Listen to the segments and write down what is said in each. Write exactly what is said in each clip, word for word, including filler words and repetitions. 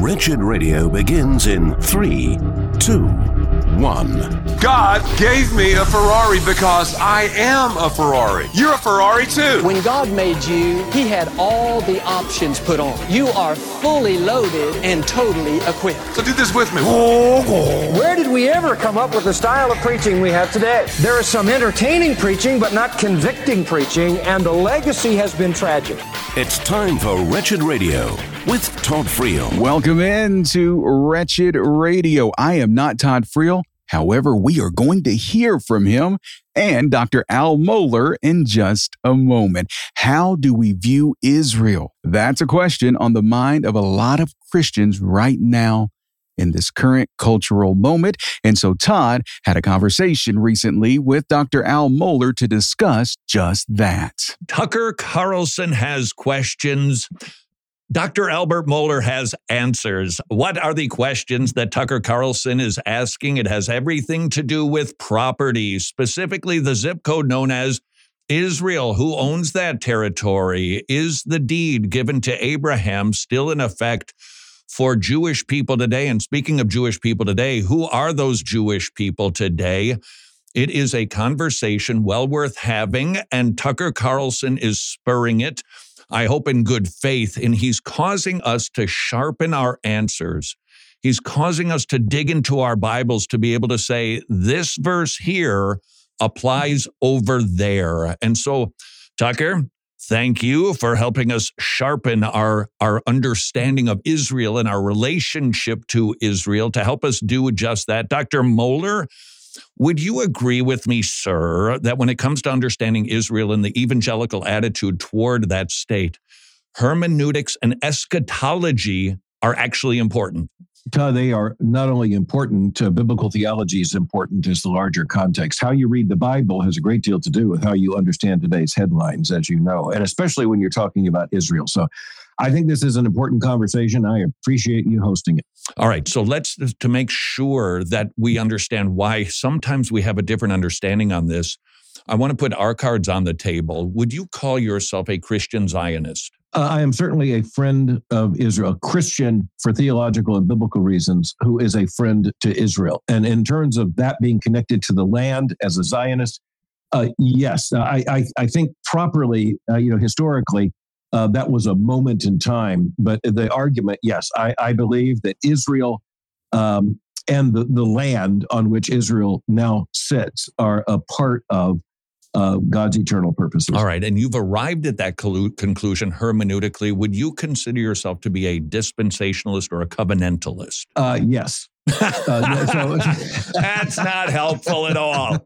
Wretched Radio begins in three, two, one. God gave me a Ferrari because I am a Ferrari. You're a Ferrari too. When God made you, He had all the options put on. You are fully loaded and totally equipped. So do this with me. Where did we ever come up with the style of preaching we have today? There is some entertaining preaching, but not convicting preaching, and the legacy has been tragic. It's time for Wretched Radio with Todd Friel. Welcome in to Wretched Radio. I am not Todd Friel. However, we are going to hear from him and Doctor Al Mohler in just a moment. How do we view Israel? That's a question on the mind of a lot of Christians right now in this current cultural moment. And so Todd had a conversation recently with Doctor Al Mohler to discuss just that. Tucker Carlson has questions. Doctor Albert Mohler has answers. What are the questions that Tucker Carlson is asking? It has everything to do with property, specifically the zip code known as Israel. Who owns that territory? Is the deed given to Abraham still in effect for Jewish people today? And speaking of Jewish people today, who are those Jewish people today? It is a conversation well worth having, and Tucker Carlson is spurring it, I hope in good faith, and he's causing us to sharpen our answers. He's causing us to dig into our Bibles to be able to say, this verse here applies over there. And so, Tucker, thank you for helping us sharpen our, our understanding of Israel and our relationship to Israel to help us do just that. Doctor Mohler, would you agree with me, sir, that when it comes to understanding Israel and the evangelical attitude toward that state, hermeneutics and eschatology are actually important? Todd, they are not only important, uh, biblical theology is important as the larger context. How you read the Bible has a great deal to do with how you understand today's headlines, as you know, and especially when you're talking about Israel. So I think this is an important conversation. I appreciate you hosting it. All right. So let's, to make sure that we understand why sometimes we have a different understanding on this, I want to put our cards on the table. Would you call yourself a Christian Zionist? Uh, I am certainly a friend of Israel, a Christian for theological and biblical reasons, who is a friend to Israel. And in terms of that being connected to the land as a Zionist, uh, yes, I, I, I think properly, uh, you know, historically, Uh, that was a moment in time, but the argument, yes, I, I believe that Israel um, and the, the land on which Israel now sits are a part of uh, God's eternal purposes. All right, and you've arrived at that collu- conclusion hermeneutically. Would you consider yourself to be a dispensationalist or a covenantalist? Uh, yes. uh, so, That's not helpful at all.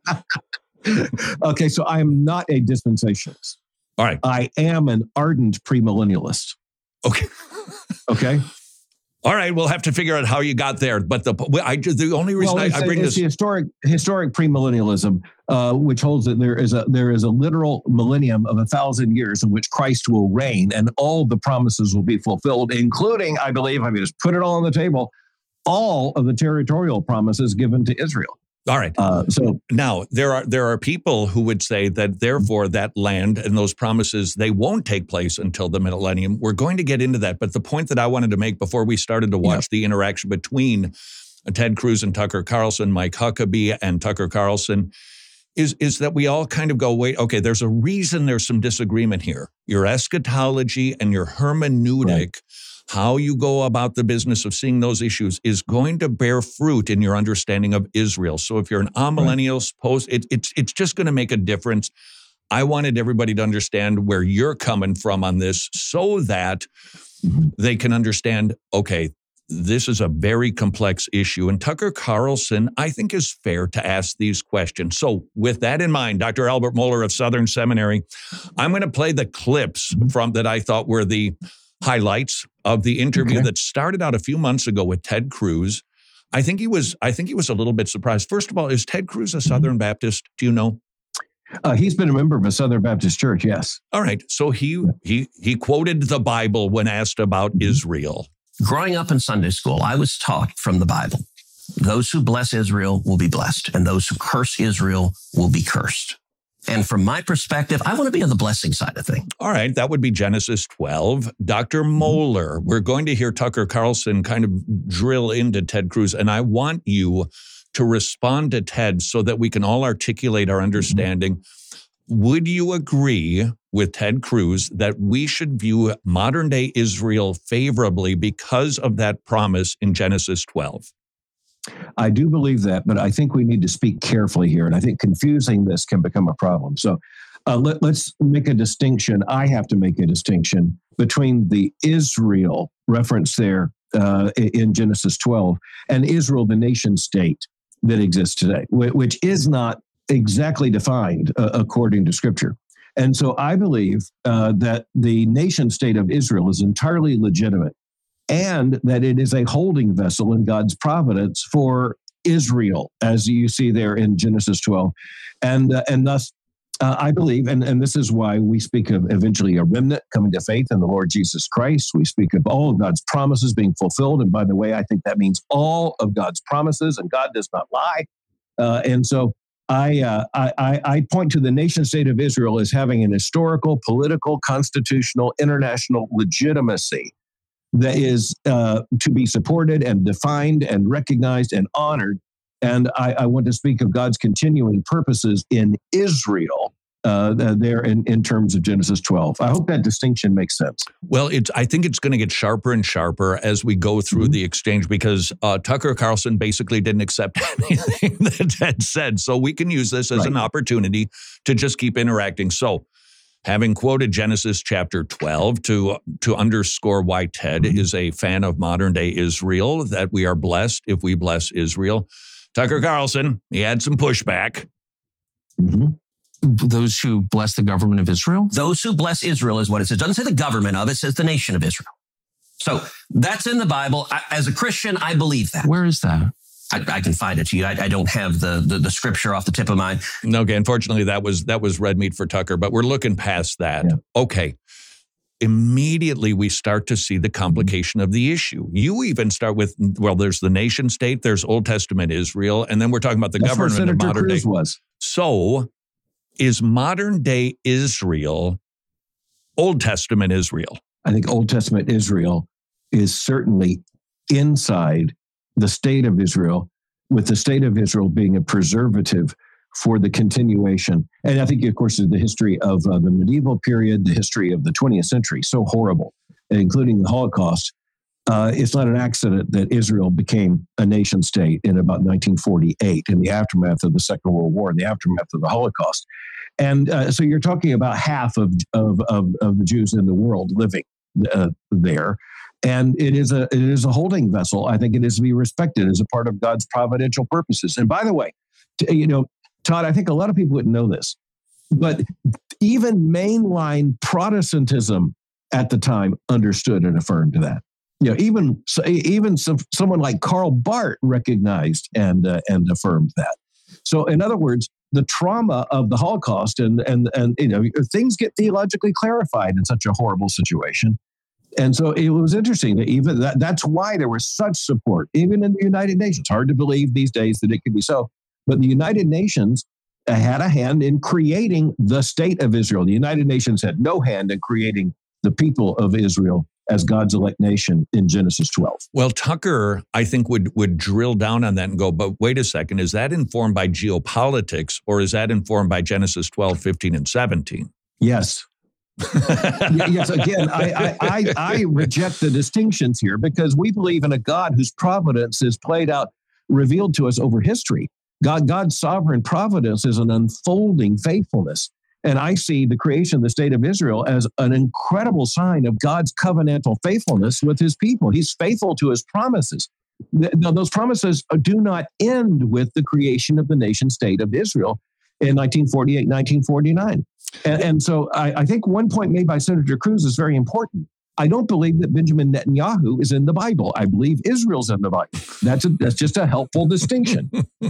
Okay, so I am not a dispensationalist. All right. I am an ardent premillennialist. Okay. Okay. All right. We'll have to figure out how you got there. But the I, the only reason well, I, I bring it's this the historic historic premillennialism, uh, which holds that there is a there is a literal millennium of a thousand years in which Christ will reign, and all the promises will be fulfilled, including, I believe, I mean, just put it all on the table, all of the territorial promises given to Israel. All right. Uh, so now there are there are people who would say that therefore that land and those promises, they won't take place until the millennium. We're going to get into that. But the point that I wanted to make before we started to watch yeah. the interaction between Ted Cruz and Tucker Carlson, Mike Huckabee and Tucker Carlson, is, is that we all kind of go, wait, okay, there's a reason there's some disagreement here. Your eschatology and your hermeneutic, right. How you go about the business of seeing those issues is going to bear fruit in your understanding of Israel. So if you're an amillennial, post, it, it's it's just going to make a difference. I wanted everybody to understand where you're coming from on this so that they can understand, okay, this is a very complex issue. And Tucker Carlson, I think, is fair to ask these questions. So with that in mind, Doctor Albert Mohler of Southern Seminary, I'm going to play the clips from that I thought were the highlights of the interview okay. that started out a few months ago with Ted Cruz. I think he was I think he was a little bit surprised. First of all, is Ted Cruz a Southern Baptist? Do you know? Uh, he's been a member of a Southern Baptist church, yes. All right. So he he he quoted the Bible when asked about Israel. Growing up in Sunday school, I was taught from the Bible, those who bless Israel will be blessed, and those who curse Israel will be cursed. And from my perspective, I want to be on the blessing side of things. All right, that would be Genesis twelve. Doctor Mohler, we're going to hear Tucker Carlson kind of drill into Ted Cruz, and I want you to respond to Ted so that we can all articulate our understanding. Would you agree with Ted Cruz that we should view modern-day Israel favorably because of that promise in Genesis twelve? I do believe that, but I think we need to speak carefully here. And I think confusing this can become a problem. So uh, let, let's make a distinction. I have to make a distinction between the Israel reference there uh, in Genesis twelve and Israel, the nation state that exists today, which is not exactly defined uh, according to Scripture. And so I believe uh, that the nation state of Israel is entirely legitimate, and that it is a holding vessel in God's providence for Israel, as you see there in Genesis twelve. And uh, and thus, uh, I believe, and, and this is why we speak of eventually a remnant coming to faith in the Lord Jesus Christ. We speak of all of God's promises being fulfilled. And by the way, I think that means all of God's promises, and God does not lie. Uh, and so I, uh, I, I point to the nation state of Israel as having an historical, political, constitutional, international legitimacy that is uh, to be supported and defined and recognized and honored. And I, I want to speak of God's continuing purposes in Israel uh, there in, in terms of Genesis twelve. I hope that distinction makes sense. Well, it's, I think it's going to get sharper and sharper as we go through mm-hmm. the exchange, because uh, Tucker Carlson basically didn't accept anything that Ted said. So we can use this as right. an opportunity to just keep interacting. So having quoted Genesis chapter twelve to, to underscore why Ted mm-hmm. is a fan of modern-day Israel, that we are blessed if we bless Israel, Tucker Carlson, he had some pushback. Mm-hmm. Those who bless the government of Israel? Those who bless Israel is what it says. It doesn't say the government of, it says the nation of Israel. So that's in the Bible. I, as a Christian, I believe that. Where is that? I, I can find it to you. I, I don't have the, the the scripture off the tip of my... Okay, unfortunately, that was that was red meat for Tucker, but we're looking past that. Yeah. Okay. Immediately, we start to see the complication of the issue. You even start with, well, there's the nation state, there's Old Testament Israel, and then we're talking about the That's government where of Senator modern Cruz day. Was. So, is modern day Israel Old Testament Israel? I think Old Testament Israel is certainly inside the state of Israel, with the state of Israel being a preservative for the continuation. And I think, of course, the history of uh, the medieval period, the history of the twentieth century, so horrible, including the Holocaust. Uh, it's not an accident that Israel became a nation state in about nineteen forty-eight, in the aftermath of the Second World War, in the aftermath of the Holocaust. And uh, so you're talking about half of, of, of, of the Jews in the world living uh, there. And it is a it is a holding vessel. I think it is to be respected as a part of God's providential purposes. And by the way, t- you know, Todd, I think a lot of people wouldn't know this, but even mainline Protestantism at the time understood and affirmed that. You know, even even some, someone like Karl Barth recognized and uh, and affirmed that. So, in other words, the trauma of the Holocaust and and and you know, things get theologically clarified in such a horrible situation. And so it was interesting that even that, that's why there was such support, even in the United Nations. Hard to believe these days that it could be so. But the United Nations had a hand in creating the state of Israel. The United Nations had no hand in creating the people of Israel as God's elect nation in Genesis twelve. Well, Tucker, I think, would would drill down on that and go, but wait a second, is that informed by geopolitics, or is that informed by Genesis twelve, fifteen, and seventeen? Yes. Yes, again, I, I, I, I reject the distinctions here, because we believe in a God whose providence is played out, revealed to us over history. God, God's sovereign providence is an unfolding faithfulness. And I see the creation of the state of Israel as an incredible sign of God's covenantal faithfulness with his people. He's faithful to his promises. Now, those promises do not end with the creation of the nation state of Israel in nineteen forty-eight, nineteen forty-nine. And, and so I, I think one point made by Senator Cruz is very important. I don't believe that Benjamin Netanyahu is in the Bible. I believe Israel's in the Bible. That's a, that's just a helpful distinction.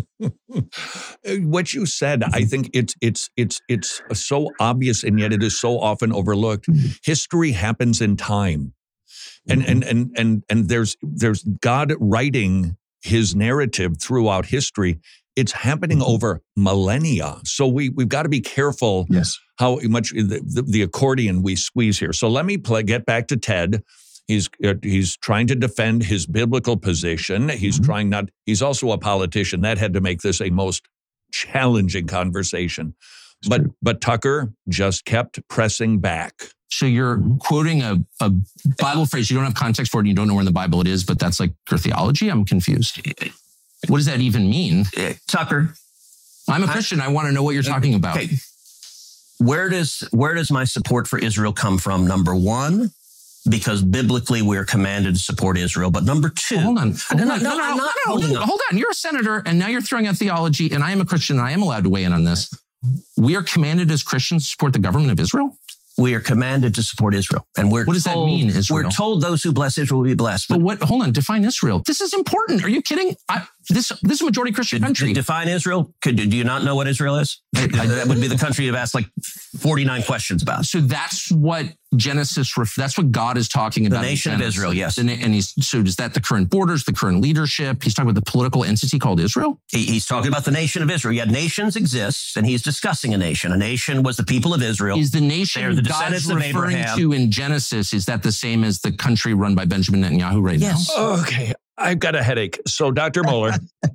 What you said, I think it's it's it's it's so obvious, and yet it is so often overlooked. History happens in time, and and and and and there's there's God writing his narrative throughout history. it's happening over millennia. So we, we've got to be careful yes. how much the, the, the accordion we squeeze here. So let me play, get back to Ted. He's uh, he's trying to defend his biblical position. He's mm-hmm. trying not, he's also a politician. That had to make this a most challenging conversation. It's but true. But Tucker just kept pressing back. So you're quoting a, a Bible phrase. You don't have context for it and you don't know where in the Bible it is, but that's like your theology? I'm confused. What does that even mean? Uh, Tucker. I'm a Christian. I, I want to know what you're talking about. Okay. Where does where does my support for Israel come from? Number one, because biblically we're commanded to support Israel. But number two... Well, hold on. Hold no, on. no, No, no, I'm no, not no, holding no, up. hold on. You're a senator, and now you're throwing out theology, and I am a Christian, and I am allowed to weigh in on this. We are commanded as Christians to support the government of Israel? We are commanded to support Israel. And we're What does told, that mean, Israel? We're told those who bless Israel will be blessed. But, but what, hold on, define Israel. This is important. Are you kidding? I, this, this is a majority Christian country. Define Israel? Could, do you not know what Israel is? I, I, that would be the country you've asked like forty-nine questions about. So that's what Genesis, that's what God is talking about. The nation of Israel, yes. And, and he's, so is that the current borders, the current leadership? He's talking about the political entity called Israel? He, he's talking about the nation of Israel. Yet nations exist, and he's discussing a nation. A nation was the people of Israel. Is the nation They're the God is descendants of referring Abraham. to in Genesis, is that the same as the country run by Benjamin Netanyahu right Yes. now? Okay, I've got a headache. So Doctor Mohler,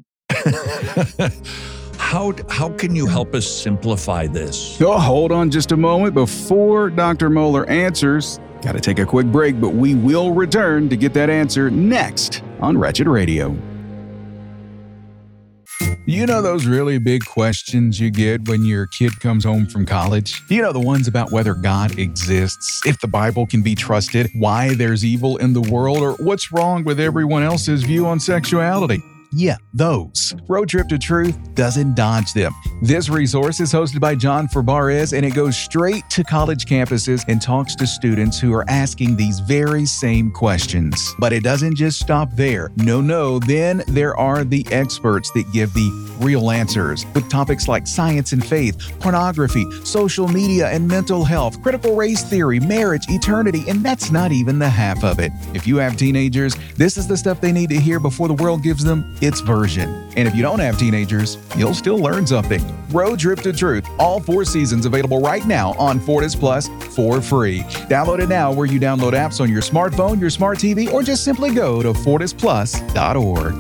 how, how can you help us simplify this? Oh, hold on just a moment. Before Doctor Mohler answers, got to take a quick break, but we will return to get that answer next on Wretched Radio. You know those really big questions you get when your kid comes home from college? You know the ones about whether God exists, if the Bible can be trusted, why there's evil in the world, or what's wrong with everyone else's view on sexuality? Yeah, those. Road Trip to Truth doesn't dodge them. This resource is hosted by John Fabarez, and it goes straight to college campuses and talks to students who are asking these very same questions. But it doesn't just stop there. No, no, then there are the experts that give the real answers with topics like science and faith, pornography, social media and mental health, critical race theory, marriage, eternity, and that's not even the half of it. If you have teenagers, this is the stuff they need to hear before the world gives them its version. And if you don't have teenagers, you'll still learn something. Road Trip to Truth, all four seasons available right now on Fortis Plus for free. Download it now where you download apps on your smartphone, your smart T V, or just simply go to fortis plus dot org.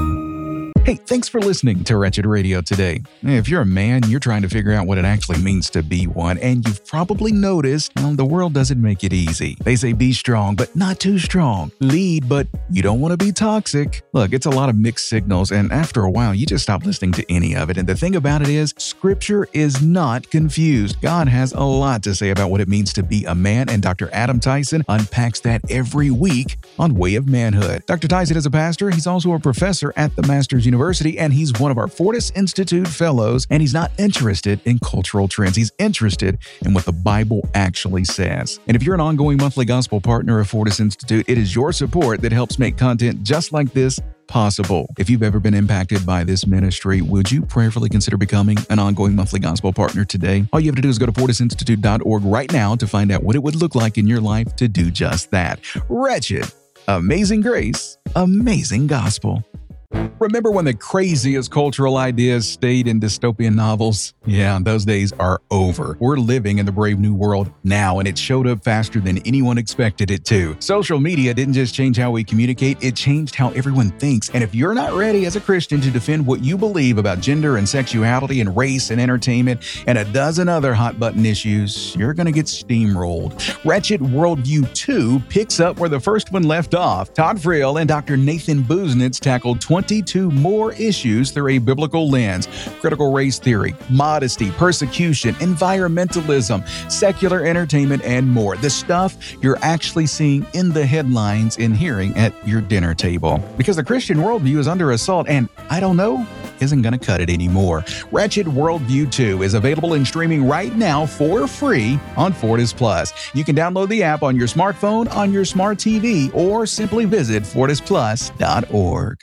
Hey, thanks for listening to Wretched Radio today. If you're a man, you're trying to figure out what it actually means to be one, and you've probably noticed, well, the world doesn't make it easy. They say be strong, but not too strong. Lead, but you don't want to be toxic. Look, it's a lot of mixed signals, and after a while, you just stop listening to any of it. And the thing about it is, Scripture is not confused. God has a lot to say about what it means to be a man, and Doctor Adam Tyson unpacks that every week on Way of Manhood. Doctor Tyson is a pastor. He's also a professor at the Masters University. University, and he's one of our Fortis Institute fellows, and he's not interested in cultural trends. He's interested in what the Bible actually says. And if you're an ongoing monthly gospel partner of Fortis Institute, it is your support that helps make content just like this possible. If you've ever been impacted by this ministry, would you prayerfully consider becoming an ongoing monthly gospel partner today? All you have to do is go to fortis institute dot org right now to find out what it would look like in your life to do just that. Wretched, amazing grace, amazing gospel. Remember when the craziest cultural ideas stayed in dystopian novels? Yeah, those days are over. We're living in the brave new world now, and it showed up faster than anyone expected it to. Social media didn't just change how we communicate, it changed how everyone thinks. And if you're not ready as a Christian to defend what you believe about gender and sexuality and race and entertainment and a dozen other hot button issues, you're going to get steamrolled. Wretched Worldview two picks up where the first one left off. Todd Friel and Doctor Nathan Busenitz tackled twenty-two more issues through a biblical lens: critical race theory, modesty, persecution, environmentalism, secular entertainment, and more. The stuff you're actually seeing in the headlines and hearing at your dinner table. Because the Christian worldview is under assault, and I don't know, isn't going to cut it anymore. Wretched Worldview two is available and streaming right now for free on Fortis Plus. You can download the app on your smartphone, on your smart T V, or simply visit fortis plus dot org.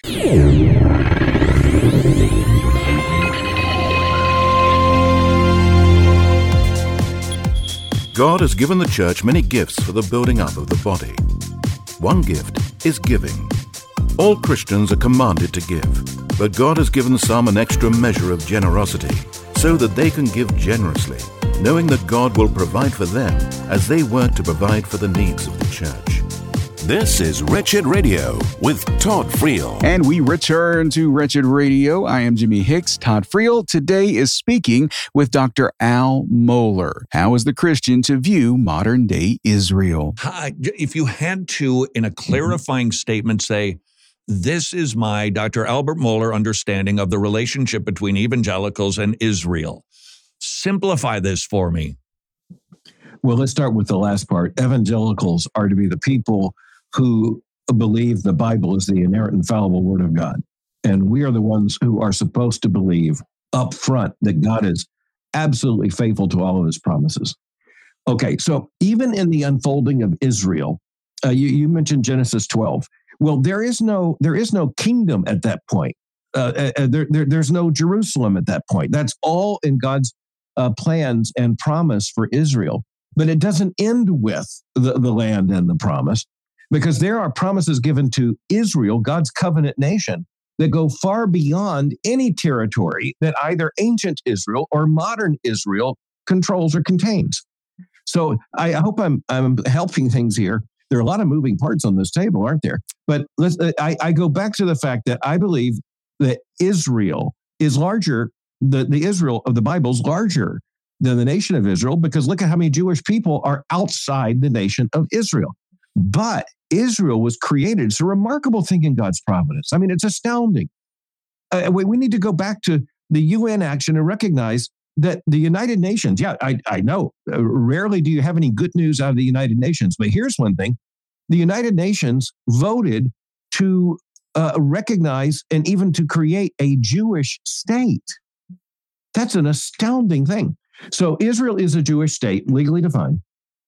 God has given the church many gifts for the building up of the body. One gift is giving. All Christians are commanded to give, But God has given some an extra measure of generosity so that they can give generously, knowing that God will provide for them as they work to provide for the needs of the church. This is Wretched Radio with Todd Friel. And we return to Wretched Radio. I am Jimmy Hicks. Todd Friel today is speaking with Doctor Al Mohler. How is the Christian to view modern day Israel? Hi, if you had to, in a clarifying mm-hmm. statement, say, this is my Doctor Albert Mohler understanding of the relationship between evangelicals and Israel. Simplify this for me. Well, let's start with the last part. Evangelicals are to be the people who believe the Bible is the inerrant, infallible Word of God. And we are the ones who are supposed to believe up front that God is absolutely faithful to all of his promises. Okay, so even in the unfolding of Israel, uh, you, you mentioned Genesis twelve. Well, there is no there is no kingdom at that point. Uh, uh, there, there, there's no Jerusalem at that point. That's all in God's uh, plans and promise for Israel. But it doesn't end with the, the land and the promise, because there are promises given to Israel, God's covenant nation, that go far beyond any territory that either ancient Israel or modern Israel controls or contains. So I hope I'm I'm helping things here. There are a lot of moving parts on this table, aren't there? But let's, I, I go back to the fact that I believe that Israel is larger, the, the Israel of the Bible is larger than the nation of Israel, because look at how many Jewish people are outside the nation of Israel. But Israel was created. It's a remarkable thing in God's providence. I mean, it's astounding. Uh, we, we need to go back to the U N action and recognize that the United Nations, yeah, I, I know, uh, rarely do you have any good news out of the United Nations, but here's one thing. The United Nations voted to uh, recognize and even to create a Jewish state. That's an astounding thing. So Israel is a Jewish state, legally defined.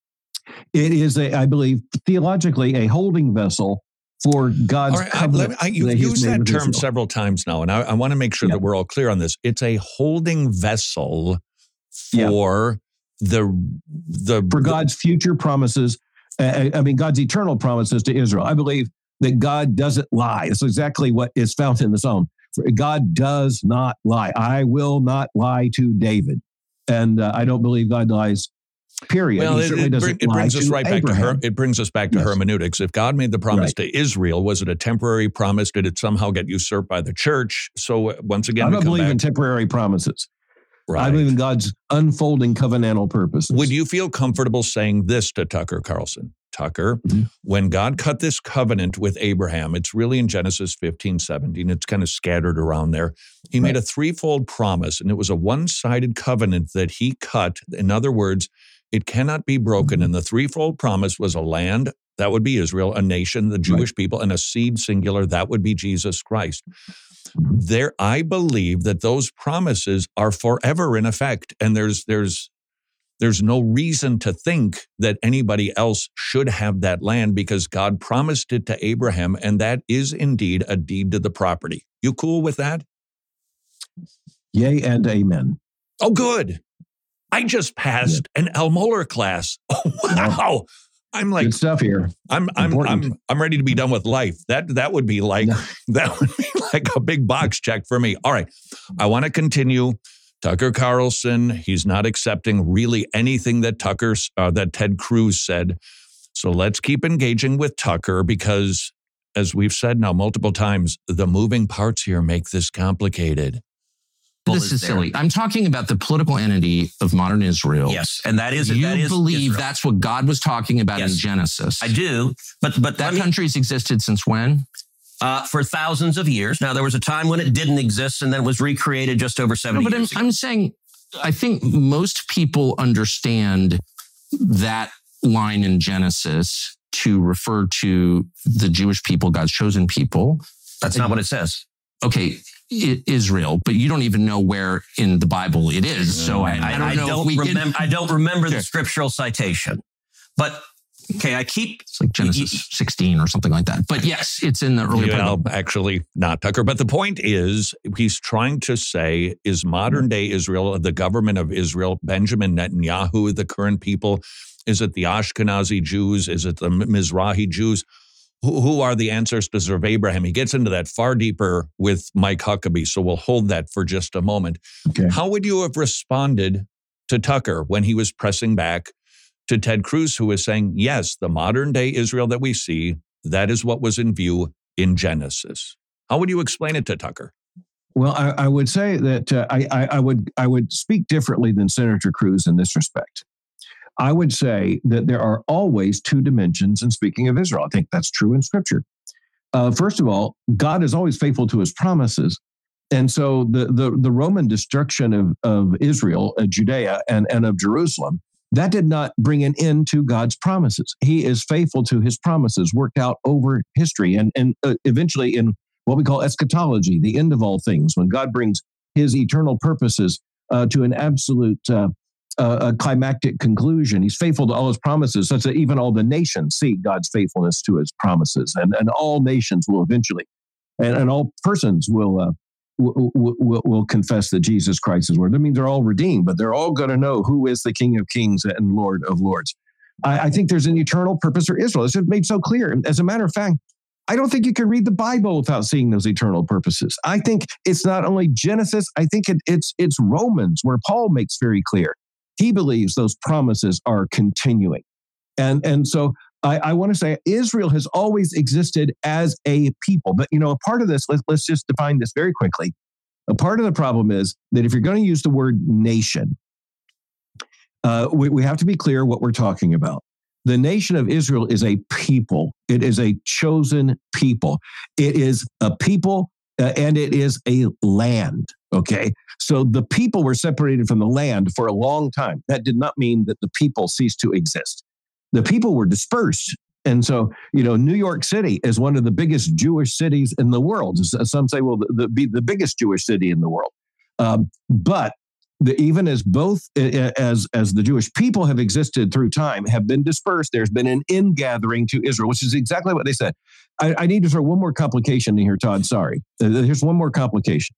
It is, a, I believe, theologically a holding vessel for God's right, covenant. I, I, you, that you've used that term Israel. several times now, and I, I want to make sure Yep. that we're all clear on this. It's a holding vessel for Yep. the the For God's future promises, uh, I mean, God's eternal promises to Israel. I believe that God doesn't lie. It's exactly what is found in the Psalm. God does not lie. I will not lie to David. And uh, I don't believe God lies, period. Well, he it, certainly it, doesn't it brings lie us to right back to Abraham. her. It brings us back to Yes. hermeneutics. If God made the promise Right. to Israel, was it a temporary promise? Did it somehow get usurped by the church? So uh, once again, I we don't come believe back, in temporary promises. right. I believe in God's unfolding covenantal purposes. Would you feel comfortable saying this to Tucker Carlson? Tucker, Mhm. when God cut this covenant with Abraham, it's really in Genesis fifteen, seventeen, it's kind of scattered around there. He made a threefold promise, and it was a one-sided covenant that he cut. In other words, it cannot be broken. Mhm. And the threefold promise was a land, that would be Israel, a nation, the Jewish Right. people, and a seed singular, that would be Jesus Christ. Mhm. There, I believe that those promises are forever in effect, and there's there's There's no reason to think that anybody else should have that land, because God promised it to Abraham, and that is indeed a deed to the property. You cool with that? Yea and amen. Oh, good. I just passed an Al Mohler class. Oh, wow. I'm like, Good stuff here. I'm I'm Important. I'm I'm ready to be done with life. That that would be like that would be like a big box check for me. All right. I want to continue. Tucker Carlson, he's not accepting really anything that Tucker, uh, that Ted Cruz said. So let's keep engaging with Tucker, because, as we've said now multiple times, the moving parts here make this complicated. This is silly. I'm talking about the political entity of modern Israel. Yes, and that is You that is believe Israel. that's what God was talking about Yes. in Genesis. I do, but but That that country's existed since when? uh, for thousands of years. Now there was a time when it didn't exist, and then it was recreated just over No, seventy but I'm, years ago. I'm saying, I think most people understand that line in Genesis to refer to the Jewish people, God's chosen people. That's not what it says. Okay, I- Israel, but you don't even know where in the Bible it is. So I, I don't I know. don't if we can- remember. I don't remember Sure. the scriptural citation, but okay, I keep It's like Genesis sixteen or something like that. But yes, it's in the early part Well, of the- actually, not Tucker. But the point is, he's trying to say, is modern day Israel, the government of Israel, Benjamin Netanyahu, the current people? Is it the Ashkenazi Jews? Is it the Mizrahi Jews? who, who are the ancestors of Abraham? He gets into that far deeper with Mike Huckabee, so we'll hold that for just a moment. Okay. How would you have responded to Tucker when he was pressing back to Ted Cruz, who was saying, yes, the modern day Israel that we see, that is what was in view in Genesis? How would you explain it to Tucker? Well, I, I would say that uh, I, I, I would I would speak differently than Senator Cruz in this respect. I would say that there are always two dimensions in speaking of Israel. I think that's true in Scripture. Uh, first of all, God is always faithful to his promises. And so the the, the Roman destruction of, of Israel, uh, Judea, and, and of Jerusalem, that did not bring an end to God's promises. He is faithful to his promises worked out over history and, and uh, eventually in what we call eschatology, the end of all things, when God brings his eternal purposes uh, to an absolute uh, uh, a climactic conclusion. He's faithful to all his promises, such that even all the nations see God's faithfulness to his promises, and, and all nations will eventually, and, and all persons will, uh, will, will will confess that Jesus Christ is Lord. That means they're all redeemed, but they're all going to know who is the King of Kings and Lord of Lords. I, I think there's an eternal purpose for Israel. It's made so clear. As a matter of fact, I don't think you can read the Bible without seeing those eternal purposes. I think it's not only Genesis, I think it, it's it's Romans, where Paul makes very clear. He believes those promises are continuing. And, and so I, I want to say Israel has always existed as a people. But, you know, a part of this, let's, let's just define this very quickly. A part of the problem is that if you're going to use the word nation, uh, we, we have to be clear what we're talking about. The nation of Israel is a people. It is a chosen people. It is a people uh, and it is a land. Okay. So the people were separated from the land for a long time. That did not mean that the people ceased to exist. The people were dispersed. And so, you know, New York City is one of the biggest Jewish cities in the world. Some say, well, the, the, the biggest Jewish city in the world. Um, but The, even as both as as the Jewish people have existed through time, have been dispersed, there's been an ingathering to Israel, which is exactly what they said. I, I need to throw one more complication in here, Todd. Sorry. Here's one more complication.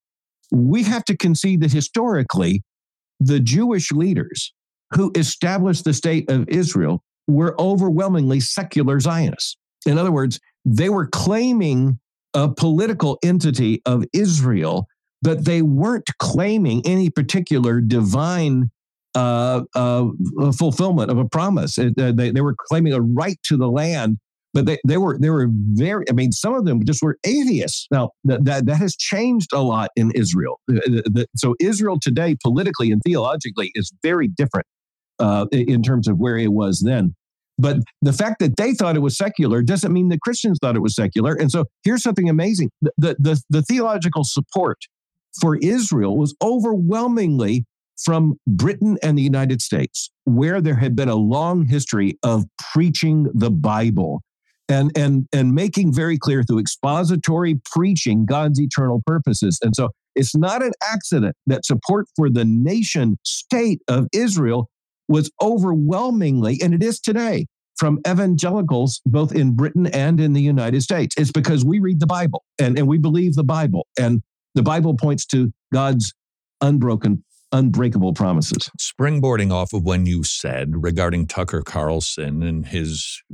We have to concede that historically, the Jewish leaders who established the state of Israel were overwhelmingly secular Zionists. In other words, they were claiming a political entity of Israel, but they weren't claiming any particular divine uh, uh, fulfillment of a promise. It, uh, they, they were claiming a right to the land, but they, they were they were very. I mean, some of them just were atheists. Now that that, that has changed a lot in Israel. The, the, so Israel today, politically and theologically, is very different uh, in terms of where it was then. But the fact that they thought it was secular doesn't mean that Christians thought it was secular. And so here's something amazing: the the, the, the theological support for Israel was overwhelmingly from Britain and the United States, where there had been a long history of preaching the Bible and, and, and making very clear through expository preaching God's eternal purposes. And so it's not an accident that support for the nation state of Israel was overwhelmingly, and it is today, from evangelicals, both in Britain and in the United States. It's because we read the Bible and, and we believe the Bible. And the Bible points to God's unbroken, unbreakable promises. Springboarding off of when you said regarding Tucker Carlson and his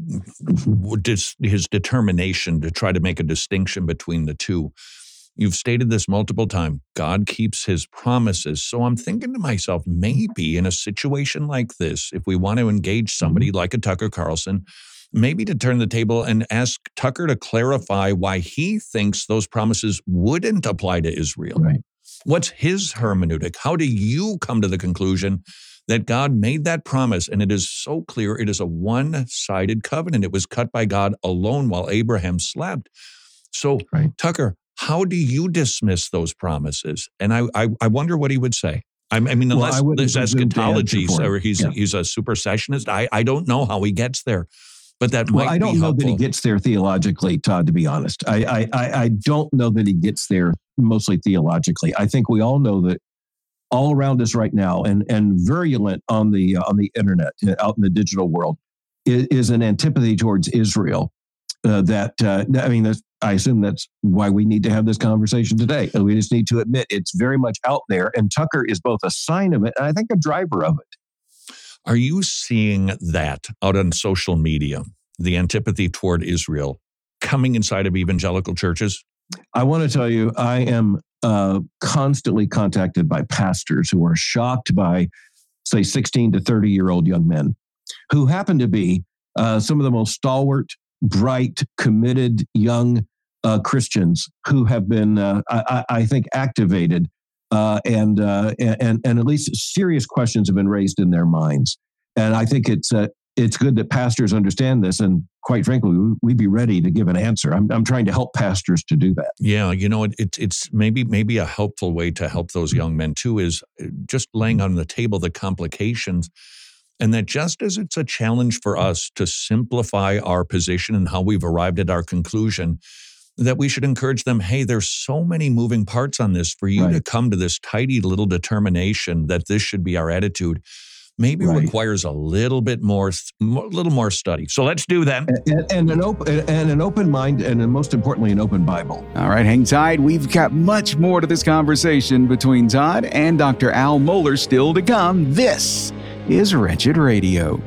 his determination to try to make a distinction between the two, you've stated this multiple times. God keeps his promises. So I'm thinking to myself, maybe in a situation like this, if we want to engage somebody like a Tucker Carlson, maybe to turn the table and ask Tucker to clarify why he thinks those promises wouldn't apply to Israel. Right. What's his hermeneutic? How do you come to the conclusion that God made that promise and it is so clear it is a one-sided covenant? It was cut by God alone while Abraham slept. So, right. Tucker, how do you dismiss those promises? And I I, I wonder what he would say. I mean, unless well, there's eschatology or he's, yeah. he's a supersessionist, I, I don't know how he gets there. But that might well, I don't be know helpful. that he gets there theologically, Todd, to be honest. I, I, I don't know that he gets there mostly theologically. I think we all know that all around us right now and, and virulent on the, uh, on the internet, out in the digital world, is, is an antipathy towards Israel. Uh, that, uh, I mean, that's, I assume that's why we need to have this conversation today. We just need to admit it's very much out there. And Tucker is both a sign of it and I think a driver of it. Are you seeing that out on social media? the antipathy toward Israel coming inside of evangelical churches? I want to tell you, I am uh, constantly contacted by pastors who are shocked by, say, sixteen to thirty-year-old young men who happen to be uh, some of the most stalwart, bright, committed young uh, Christians who have been, uh, I, I think, activated uh, and, uh, and and at least serious questions have been raised in their minds. And I think it's uh, it's good that pastors understand this, and quite frankly, we'd be ready to give an answer. I'm I'm trying to help pastors to do that. Yeah, you know, it, it, it's maybe maybe a helpful way to help those young men too is just laying on the table the complications, and that just as it's a challenge for us to simplify our position and how we've arrived at our conclusion, that we should encourage them, hey, there's so many moving parts on this. For you Right. to come to this tidy little determination that this should be our attitude, maybe Right. requires a little bit more, a little more study. So let's do that. And, and an open and an open mind, and most importantly, an open Bible. All right, hang tight. We've got much more to this conversation between Todd and Doctor Al Mohler still to come. This is Wretched Radio.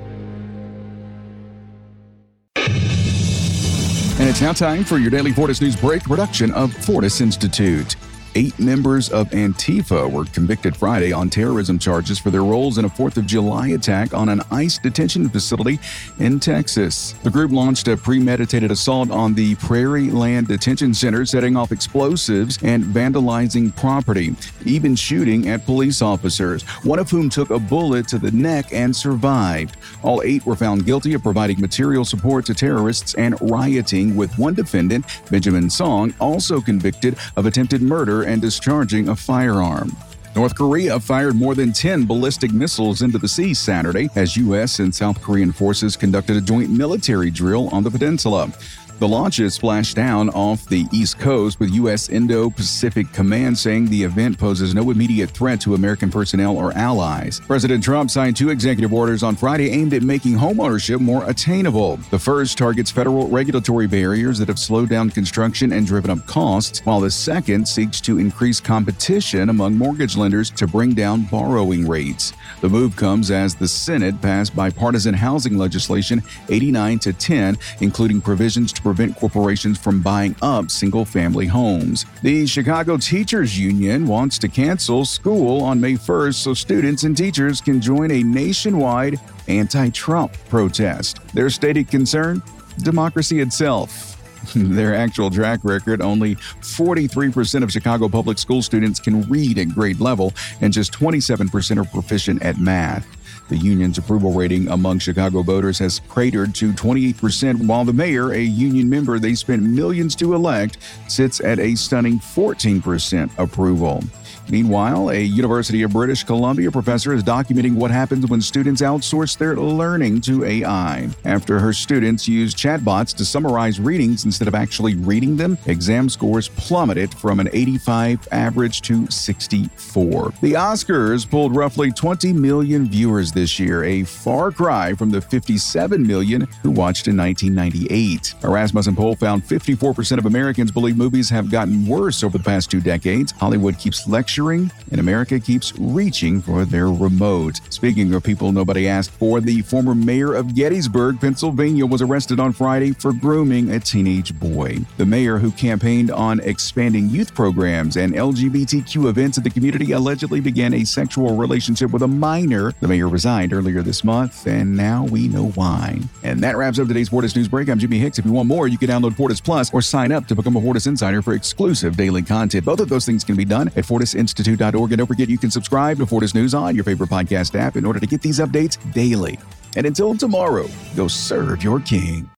And it's now time for your daily Fortis News Break production of Fortis Institute. Eight members of Antifa were convicted Friday on terrorism charges for their roles in a fourth of July attack on an ICE detention facility in Texas. The group launched a premeditated assault on the Prairie Land Detention Center, setting off explosives and vandalizing property, even shooting at police officers, one of whom took a bullet to the neck and survived. All eight were found guilty of providing material support to terrorists and rioting, with one defendant, Benjamin Song, also convicted of attempted murder and discharging a firearm. North Korea fired more than ten ballistic missiles into the sea Saturday as U S and South Korean forces conducted a joint military drill on the peninsula. The launches splashed down off the East Coast, with U S Indo-Pacific Command saying the event poses no immediate threat to American personnel or allies. President Trump signed two executive orders on Friday aimed at making homeownership more attainable. The first targets federal regulatory barriers that have slowed down construction and driven up costs, while the second seeks to increase competition among mortgage lenders to bring down borrowing rates. The move comes as the Senate passed bipartisan housing legislation eighty-nine to ten, including provisions to prevent corporations from buying up single-family homes. The Chicago Teachers Union wants to cancel school on May first so students and teachers can join a nationwide anti-Trump protest. Their stated concern? Democracy itself. Their actual track record: only forty-three percent of Chicago public school students can read at grade level, and just twenty-seven percent are proficient at math. The union's approval rating among Chicago voters has cratered to twenty-eight percent, while the mayor, a union member they spent millions to elect, sits at a stunning fourteen percent approval. Meanwhile, a University of British Columbia professor is documenting what happens when students outsource their learning to A I. After her students used chatbots to summarize readings instead of actually reading them, exam scores plummeted from an eighty-five average to sixty-four. The Oscars pulled roughly twenty million viewers this year, a far cry from the fifty-seven million who watched in nineteen ninety-eight. A Rasmussen poll found fifty-four percent of Americans believe movies have gotten worse over the past two decades. Hollywood keeps lecturing, and America keeps reaching for their remote. Speaking of people nobody asked for, the former mayor of Gettysburg, Pennsylvania, was arrested on Friday for grooming a teenage boy. The mayor, who campaigned on expanding youth programs and L G B T Q events in the community, allegedly began a sexual relationship with a minor. The mayor resigned earlier this month, and now we know why. And that wraps up today's Fortis News Break. I'm Jimmy Hicks. If you want more, you can download Fortis Plus or sign up to become a Fortis Insider for exclusive daily content. Both of those things can be done at fortis institute dot org. And don't forget, you can subscribe to Fortis News on your favorite podcast app in order to get these updates daily. And until tomorrow, go serve your king.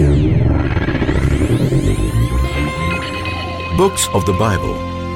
Books of the Bible.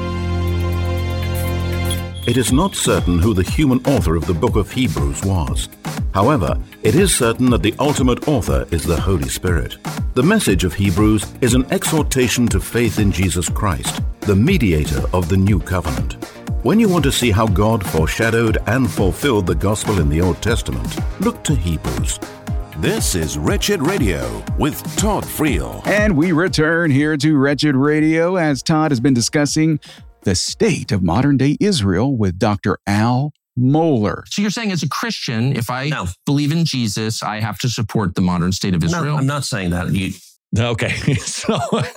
It is not certain who the human author of the book of Hebrews was. However, it is certain that the ultimate author is the Holy Spirit. The message of Hebrews is an exhortation to faith in Jesus Christ, the mediator of the new covenant. When you want to see how God foreshadowed and fulfilled the gospel in the Old Testament, look to Hebrews. This is Wretched Radio with Todd Friel. And we return here to Wretched Radio as Todd has been discussing the state of modern-day Israel with Doctor Al Moeller. So you're saying as a Christian, if I No. believe in Jesus, I have to support the modern state of Israel? No, I'm not saying that. You, Okay, so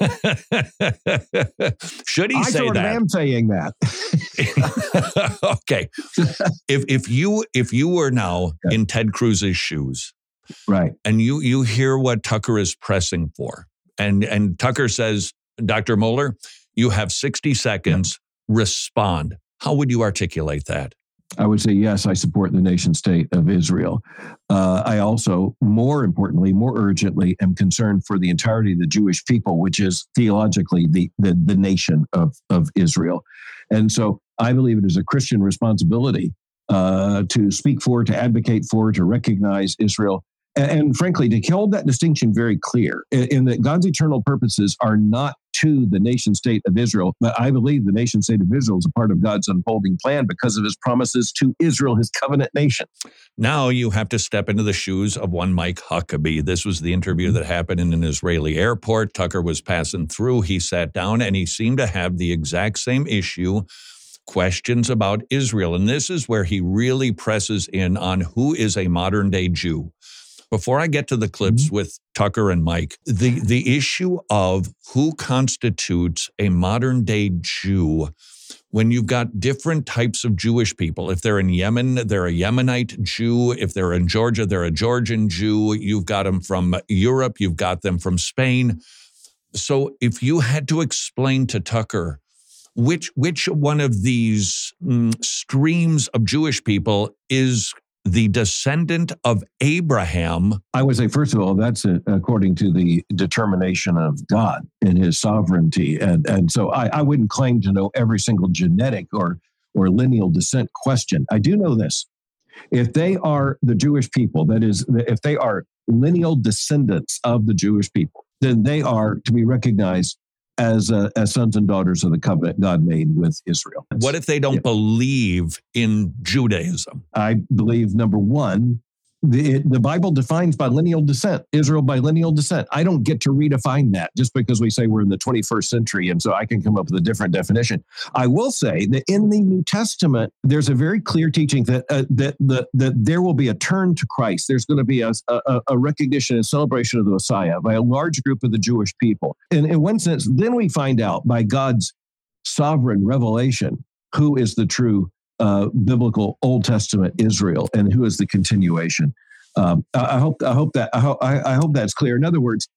should he I say sort that? of am saying that. Okay, if if you if you were now in Ted Cruz's shoes, Right. and you you hear what Tucker is pressing for, and and Tucker says, Doctor Moeller, you have sixty seconds. Respond. How would you articulate that? I would say, yes, I support the nation state of Israel. Uh, I also, more importantly, more urgently, am concerned for the entirety of the Jewish people, which is theologically the, the, the nation of, of Israel. And so I believe it is a Christian responsibility uh, to speak for, to advocate for, to recognize Israel. And, and frankly, to hold that distinction very clear, in, in that God's eternal purposes are not to the nation state of Israel, but I believe the nation state of Israel is a part of God's unfolding plan because of his promises to Israel, his covenant nation. Now you have to step into the shoes of one Mike Huckabee. This was the interview that happened in an Israeli airport. Tucker was passing through. He sat down and he seemed to have the exact same issue, questions about Israel. And this is where he really presses in on who is a modern day Jew. Before I get to the clips mm-hmm. with Tucker and Mike, the, the issue of who constitutes a modern day Jew, when you've got different types of Jewish people. If they're in Yemen, they're a Yemenite Jew. If they're in Georgia, they're a Georgian Jew. You've got them from Europe. You've got them from Spain. So if you had to explain to Tucker which, which one of these mm, streams of Jewish people is the descendant of Abraham. I would say, first of all, that's a, according to the determination of God in his sovereignty. And, and so I, I wouldn't claim to know every single genetic or, or lineal descent question. I do know this. If they are the Jewish people, that is, if they are lineal descendants of the Jewish people, then they are to be recognized as uh, as sons and daughters of the covenant God made with Israel. That's, what if they don't yeah. believe in Judaism? I believe, number one, the, the Bible defines by lineal descent, Israel by lineal descent. I don't get to redefine that just because we say we're in the twenty-first century, and so I can come up with a different definition. I will say that in the New Testament, there's a very clear teaching that uh, that, that that there will be a turn to Christ. There's going to be a, a, a recognition and celebration of the Messiah by a large group of the Jewish people. And in one sense, then we find out by God's sovereign revelation who is the true Uh, biblical Old Testament Israel and who is the continuation. Um, I, I hope I hope that I, ho- I, I hope that's clear. In other words,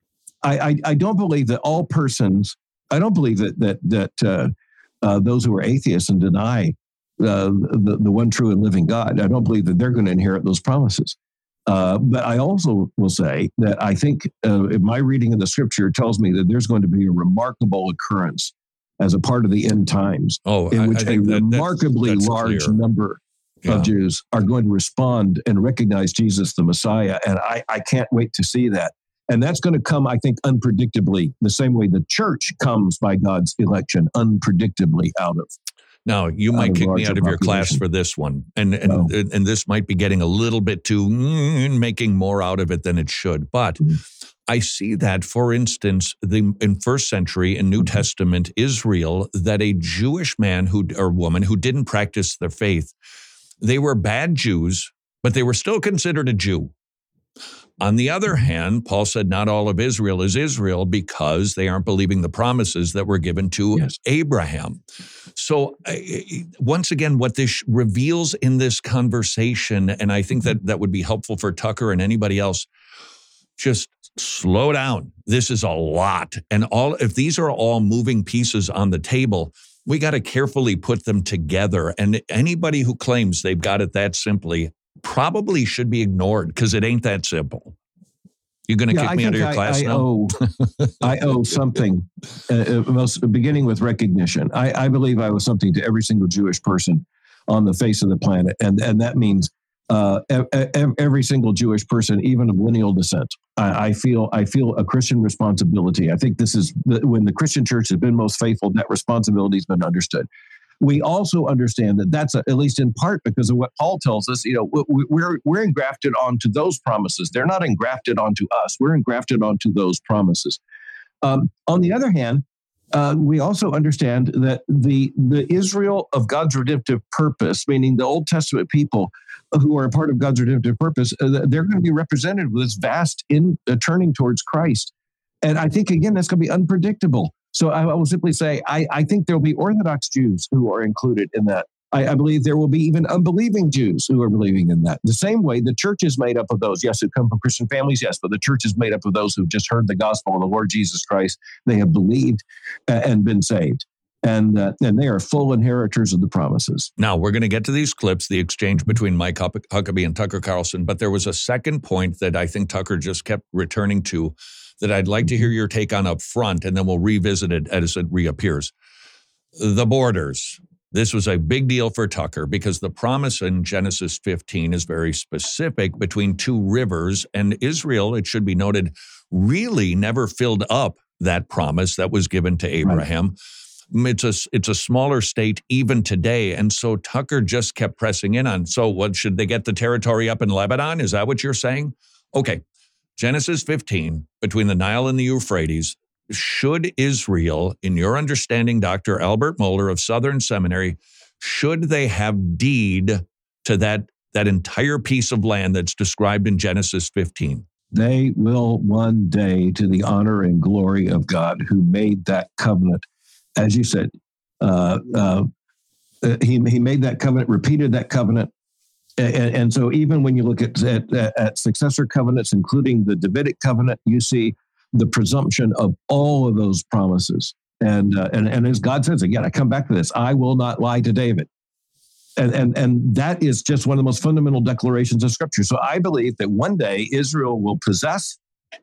I, I, I don't believe that all persons. I don't believe that that that uh, uh, those who are atheists and deny uh, the the one true and living God. I don't believe that they're going to inherit those promises. Uh, but I also will say that I think uh, my reading of the Scripture tells me that there's going to be a remarkable occurrence as a part of the end times, oh, in which I, I a that, remarkably that's, that's large clear. number yeah. of Jews are going to respond and recognize Jesus the Messiah. And I, I can't wait to see that. And that's going to come, I think, unpredictably, the same way the church comes by God's election, unpredictably out of. Now, you might kick me out of your class for this one. And and, no. and this might be getting a little bit too, mm, making more out of it than it should. But mm-hmm. I see that, for instance, the in first century in New mm-hmm. Testament Israel, that a Jewish man who or woman who didn't practice their faith, they were bad Jews, but they were still considered a Jew. On the other hand, Paul said not all of Israel is Israel because they aren't believing the promises that were given to yes. Abraham. So uh, once again, what this reveals in this conversation, and I think that that would be helpful for Tucker and anybody else, just slow down. This is a lot. And all if these are all moving pieces on the table, we got to carefully put them together. And anybody who claims they've got it that simply probably should be ignored because it ain't that simple. You're going to yeah, kick me out of your I, class I now? Owe, I owe something, uh, most, beginning with recognition. I, I believe I owe something to every single Jewish person on the face of the planet. And, and that means uh, every single Jewish person, even of lineal descent. I, I feel I feel a Christian responsibility. I think this is the, when the Christian church has been most faithful, that responsibility has been understood. We also understand that that's a, at least in part because of what Paul tells us. You know, we're we're engrafted onto those promises. They're not engrafted onto us. We're engrafted onto those promises. Um, on the other hand, uh, we also understand that the, the Israel of God's redemptive purpose, meaning the Old Testament people who are a part of God's redemptive purpose, uh, they're going to be represented with this vast in, uh, turning towards Christ. And I think, again, that's going to be unpredictable. So I, I will simply say, I, I think there will be Orthodox Jews who are included in that. I, I believe there will be even unbelieving Jews who are believing in that. The same way the church is made up of those, yes, who come from Christian families, yes, but the church is made up of those who've just heard the gospel of the Lord Jesus Christ. They have believed uh, and been saved. And uh, and they are full inheritors of the promises. Now, we're going to get to these clips, the exchange between Mike Huckabee and Tucker Carlson, but there was a second point that I think Tucker just kept returning to that I'd like to hear your take on up front, and then we'll revisit it as it reappears. The borders. This was a big deal for Tucker because the promise in Genesis fifteen is very specific between two rivers, and Israel, it should be noted, really never filled up that promise that was given to Abraham. Right. It's a, it's a smaller state even today, and so Tucker just kept pressing in on, so what, should they get the territory up in Lebanon? Is that what you're saying? Okay, Genesis fifteen, between the Nile and the Euphrates, should Israel, in your understanding, Doctor Albert Mohler of Southern Seminary, should they have deed to that, that entire piece of land that's described in Genesis fifteen? They will one day, to the honor and glory of God who made that covenant. As you said, uh, uh, he, he made that covenant, repeated that covenant. And, and so even when you look at, at, at successor covenants, including the Davidic covenant, you see the presumption of all of those promises. And, uh, and, and as God says, again, I come back to this, I will not lie to David. And, and, and that is just one of the most fundamental declarations of Scripture. So I believe that one day Israel will possess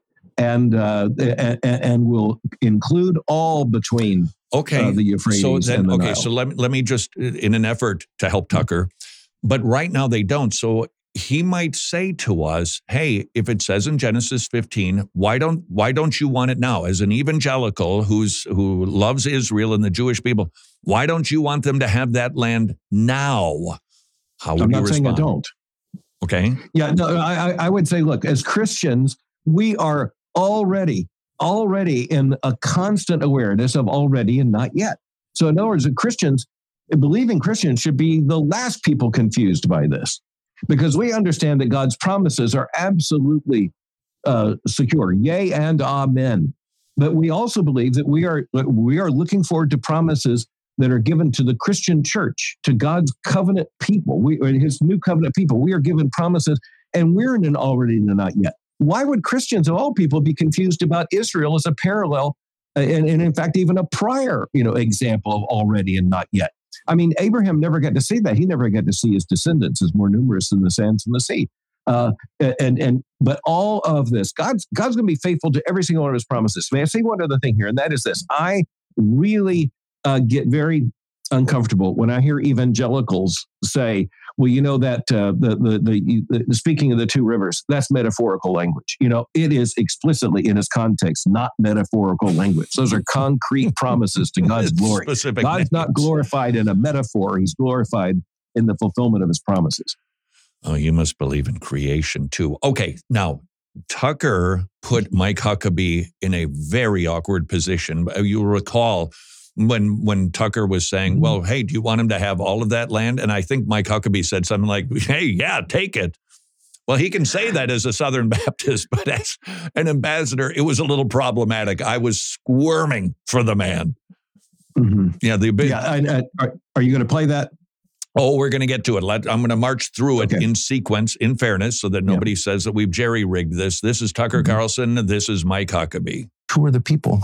and, uh, and, and will include all between okay. uh, the Euphrates so then, and the okay, Nile. so let me, let me just, in an effort to help Tucker, but right now they don't. So he might say to us, hey, if it says in Genesis fifteen, why don't why don't you want it now? As an evangelical who's who loves Israel and the Jewish people, why don't you want them to have that land now? How would I'm you not respond? saying I don't. Okay. Yeah, no, I, I would say, look, as Christians, we are already, already in a constant awareness of already and not yet. So in other words, Christians, believing Christians should be the last people confused by this. Because we understand that God's promises are absolutely uh, secure, yea and amen. But we also believe that we are we are looking forward to promises that are given to the Christian church, to God's covenant people, we, His new covenant people. We are given promises, and we're in an already and not yet. Why would Christians of all people be confused about Israel as a parallel, and, and in fact even a prior, you know, example of already and not yet? I mean, Abraham never got to see that. He never got to see his descendants as more numerous than the sands in the sea. Uh, and and but all of this, God's God's going to be faithful to every single one of His promises. May I say one other thing here, and that is this: I really uh, get very uncomfortable when I hear evangelicals say, "Well, you know that uh, the, the the the speaking of the two rivers, that's metaphorical language." You know, it is explicitly in its context not metaphorical language. Those are concrete promises to God's glory. Specific God's names. not glorified in a metaphor; He's glorified in the fulfillment of His promises. Oh, you must believe in creation too. Okay, now Tucker put Mike Huckabee in a very awkward position. You'll recall when when Tucker was saying, well, hey, do you want him to have all of that land? And I think Mike Huckabee said something like, hey, yeah, take it. Well, he can say that as a Southern Baptist, but as an ambassador, it was a little problematic. I was squirming for the man. Mm-hmm. Yeah, the big. Yeah, I, I, are, are you going to play that? Oh, we're going to get to it. Let, I'm going to march through it okay. in sequence, in fairness, so that nobody yeah. says that we've jerry-rigged this. This is Tucker mm-hmm. Carlson. This is Mike Huckabee. Who are the people?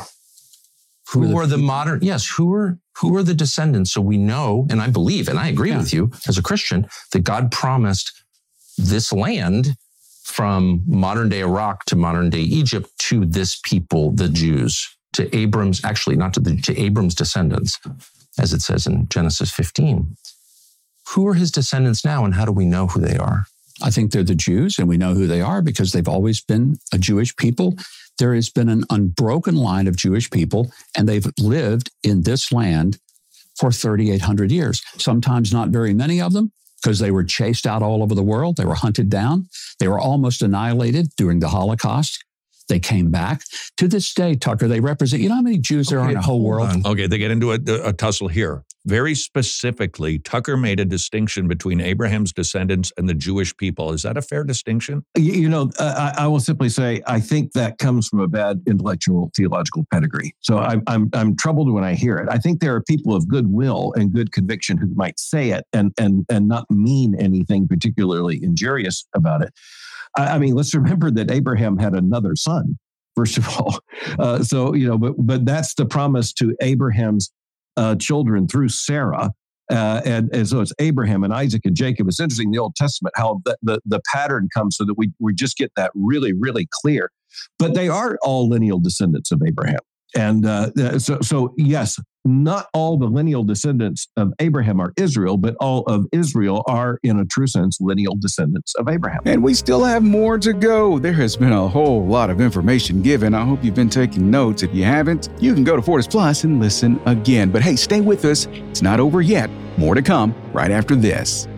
Who, who are the, are the modern, yes, who are who are the descendants? So we know, and I believe, and I agree yeah. with you as a Christian, that God promised this land from modern-day Iraq to modern-day Egypt to this people, the Jews, to Abram's, actually not to the, to Abram's descendants, as it says in Genesis fifteen. Who are his descendants now, and how do we know who they are? I think they're the Jews, and we know who they are because they've always been a Jewish people. There has been an unbroken line of Jewish people, and they've lived in this land for thirty-eight hundred years. Sometimes not very many of them, because they were chased out all over the world. They were hunted down. They were almost annihilated during the Holocaust. They came back. To this day, Tucker, they represent, you know how many Jews there okay, are in the whole world? On. Okay, they get into a, a tussle here. Very specifically, Tucker made a distinction between Abraham's descendants and the Jewish people. Is that a fair distinction? You, you know, uh, I, I will simply say, I think that comes from a bad intellectual theological pedigree. So I'm, I'm, I'm troubled when I hear it. I think there are people of goodwill and good conviction who might say it and, and, and not mean anything particularly injurious about it. I mean, let's remember that Abraham had another son, first of all. Uh, so, you know, but but that's the promise to Abraham's uh, children through Sarah. Uh, and, and so it's Abraham and Isaac and Jacob. It's interesting in the Old Testament how the, the, the pattern comes so that we, we just get that really, really clear. But they are all lineal descendants of Abraham. And uh, so, so, yes, not all the lineal descendants of Abraham are Israel, but all of Israel are, in a true sense, lineal descendants of Abraham. And we still have more to go. There has been a whole lot of information given. I hope you've been taking notes. If you haven't, you can go to Fortis Plus and listen again. But hey, stay with us. It's not over yet. More to come right after this.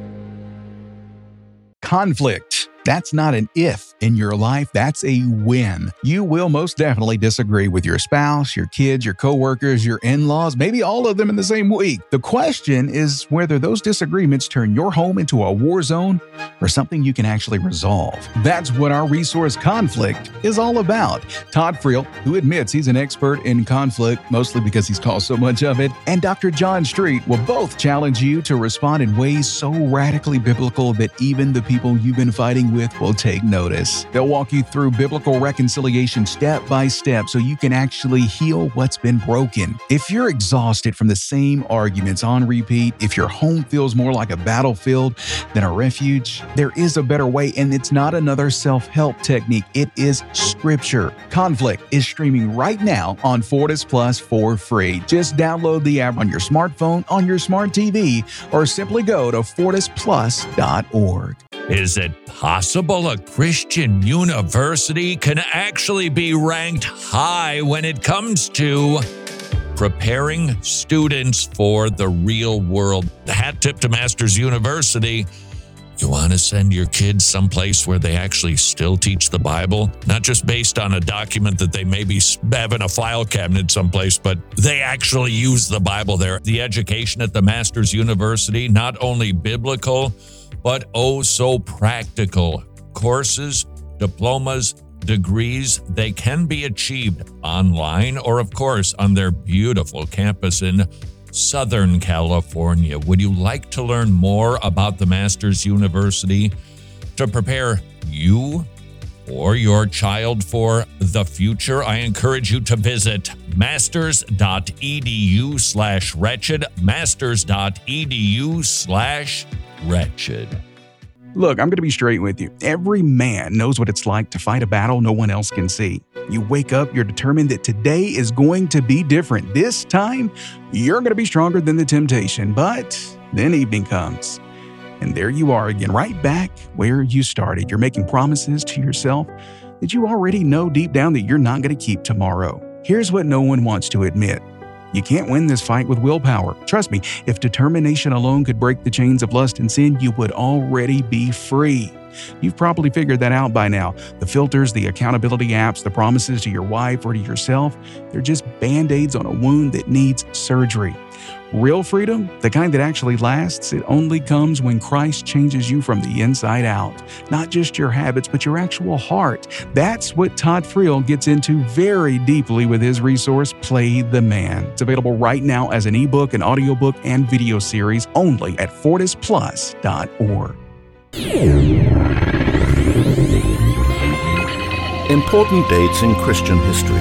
Conflict. That's not an if in your life, that's a when. You will most definitely disagree with your spouse, your kids, your coworkers, your in-laws, maybe all of them in the same week. The question is whether those disagreements turn your home into a war zone or something you can actually resolve. That's what our resource Conflict is all about. Todd Friel, who admits he's an expert in conflict, mostly because he's caused so much of it, and Doctor John Street will both challenge you to respond in ways so radically biblical that even the people you've been fighting with will take notice. They'll walk you through biblical reconciliation step by step so you can actually heal what's been broken. If you're exhausted from the same arguments on repeat, if your home feels more like a battlefield than a refuge, there is a better way, and it's not another self-help technique. It is scripture. Conflict is streaming right now on Fortis Plus for free. Just download the app on your smartphone, on your smart T V, or simply go to fortis plus dot org. Is it possible a Christian university can actually be ranked high when it comes to preparing students for the real world? The hat tip to Masters University. You want to send your kids someplace where they actually still teach the Bible, not just based on a document that they maybe have in a file cabinet someplace, but they actually use the Bible there. The education at the Masters University, not only biblical, but oh so practical. Courses, diplomas, degrees, they can be achieved online or, of course, on their beautiful campus in Southern California. Would you like to learn more about the Masters University to prepare you or your child for the future? I encourage you to visit masters.edu slash wretched, masters.edu slash wretched. Look, I'm going to be straight with you. Every man knows what it's like to fight a battle no one else can see. You wake up, you're determined that today is going to be different. This time, you're going to be stronger than the temptation. But then evening comes, and there you are again, right back where you started. You're making promises to yourself that you already know deep down that you're not going to keep tomorrow. Here's what no one wants to admit. You can't win this fight with willpower. Trust me, if determination alone could break the chains of lust and sin, you would already be free. You've probably figured that out by now. The filters, the accountability apps, the promises to your wife or to yourself, they're just band-aids on a wound that needs surgery. Real freedom, the kind that actually lasts, it only comes when Christ changes you from the inside out. Not just your habits, but your actual heart. That's what Todd Friel gets into very deeply with his resource, Play the Man. It's available right now as an ebook, an audiobook, and video series only at fortis plus dot org. Important dates in Christian history.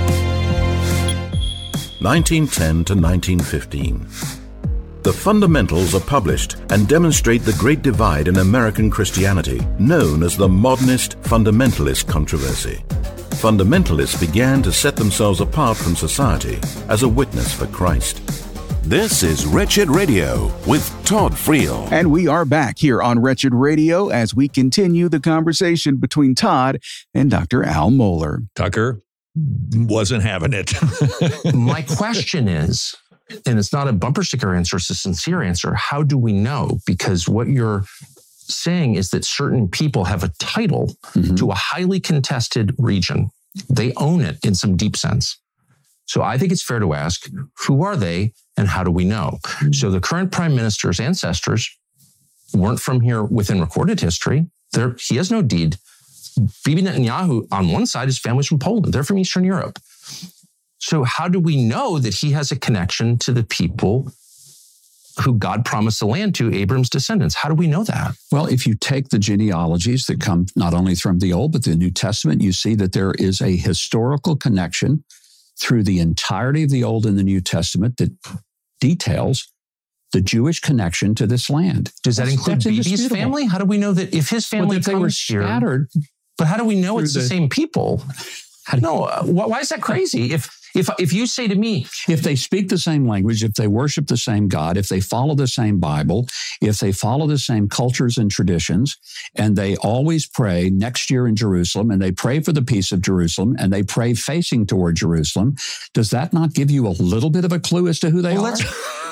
nineteen ten to nineteen fifteen. The Fundamentals are published and demonstrate the great divide in American Christianity, known as the Modernist Fundamentalist controversy. Fundamentalists began to set themselves apart from society as a witness for Christ. This is Wretched Radio with Todd Friel. And we are back here on Wretched Radio as we continue the conversation between Todd and Doctor Al Mohler. Tucker wasn't having it. My question is, and it's not a bumper sticker answer, it's a sincere answer, how do we know? Because what you're saying is that certain people have a title mm-hmm. to a highly contested region. They own it in some deep sense. So I think it's fair to ask, who are they and how do we know? Mm-hmm. So the current prime minister's ancestors weren't from here within recorded history. There, he has no deed. Bibi Netanyahu, on one side, his family's from Poland. They're from Eastern Europe. So how do we know that he has a connection to the people who God promised the land to, Abram's descendants? How do we know that? Well, if you take the genealogies that come not only from the Old, but the New Testament, you see that there is a historical connection through the entirety of the Old and the New Testament that details the Jewish connection to this land. Does that that's, include that's Bibi's family? How do we know that if his family well, if they were here, scattered? But how do we know it's the, the same people? How do you, no, uh, why is that crazy? If if if you say to me, if they speak the same language, if they worship the same God, if they follow the same Bible, if they follow the same cultures and traditions, and they always pray next year in Jerusalem, and they pray for the peace of Jerusalem, and they pray facing toward Jerusalem, does that not give you a little bit of a clue as to who they well, are?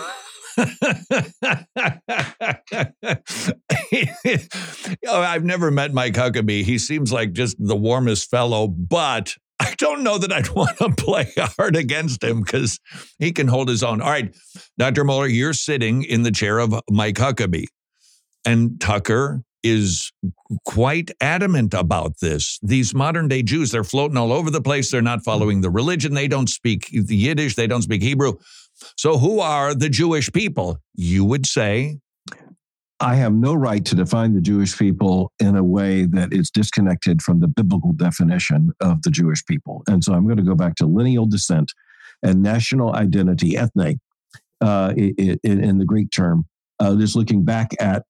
oh, I've never met Mike Huckabee. He seems like just the warmest fellow, but I don't know that I'd want to play hard against him because he can hold his own. All right, Doctor Mohler, you're sitting in the chair of Mike Huckabee, and Tucker is quite adamant about this. These modern day Jews, they're floating all over the place. They're not following the religion. They don't speak the Yiddish. They don't speak Hebrew. So who are the Jewish people? You would say, I have no right to define the Jewish people in a way that is disconnected from the biblical definition of the Jewish people. And so I'm going to go back to lineal descent and national identity, ethne, uh, in, in the Greek term, uh, just looking back at,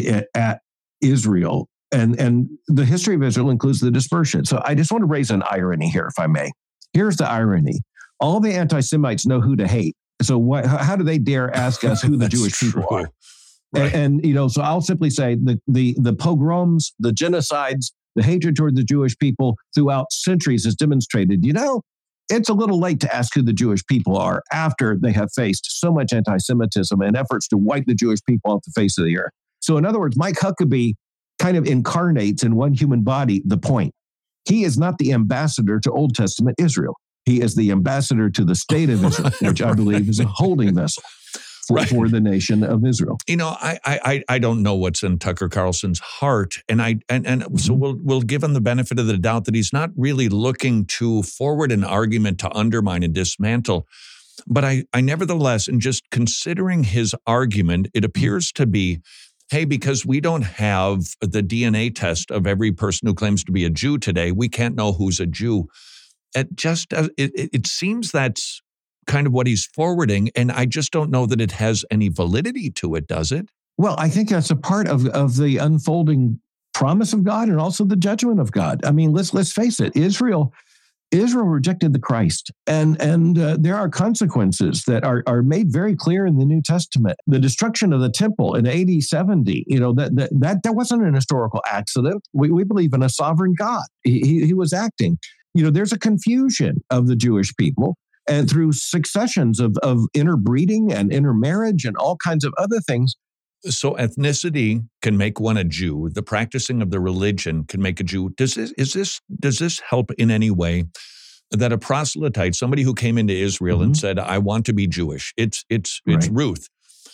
at Israel. And, and the history of Israel includes the dispersion. So I just want to raise an irony here, if I may. Here's the irony. All the anti-Semites know who to hate. So what, how do they dare ask us who the Jewish people true. are? Right. And, and, you know, so I'll simply say the, the, the pogroms, the genocides, the hatred toward the Jewish people throughout centuries has demonstrated, you know, it's a little late to ask who the Jewish people are after they have faced so much anti-Semitism and efforts to wipe the Jewish people off the face of the earth. So in other words, Mike Huckabee kind of incarnates in one human body the point. He is not the ambassador to Old Testament Israel. He is the ambassador to the state of Israel, which I believe is a holding vessel for, right. for the nation of Israel. You know, I I I don't know what's in Tucker Carlson's heart, and I and and mm-hmm. so we'll we'll give him the benefit of the doubt that he's not really looking to forward an argument to undermine and dismantle. But I I nevertheless, in just considering his argument, it appears to be, hey, because we don't have the D N A test of every person who claims to be a Jew today, we can't know who's a Jew. It just it, it seems that's kind of what he's forwarding, and I just don't know that it has any validity to it, does it? Well, I think that's a part of, of the unfolding promise of God and also the judgment of God. I mean, let's let's face it, Israel Israel rejected the Christ, and and uh, there are consequences that are are made very clear in the New Testament. The destruction of the temple in A D seventy, you know, that that that, that wasn't an historical accident. We we believe in a sovereign God. He, he he was acting. You know, there's a confusion of the Jewish people, and through successions of, of interbreeding and intermarriage and all kinds of other things. So ethnicity can make one a Jew. The practicing of the religion can make a Jew. Does this, is this, does this help in any way that a proselyte, somebody who came into Israel mm-hmm. and said, I want to be Jewish, it's, it's, it's right. Ruth,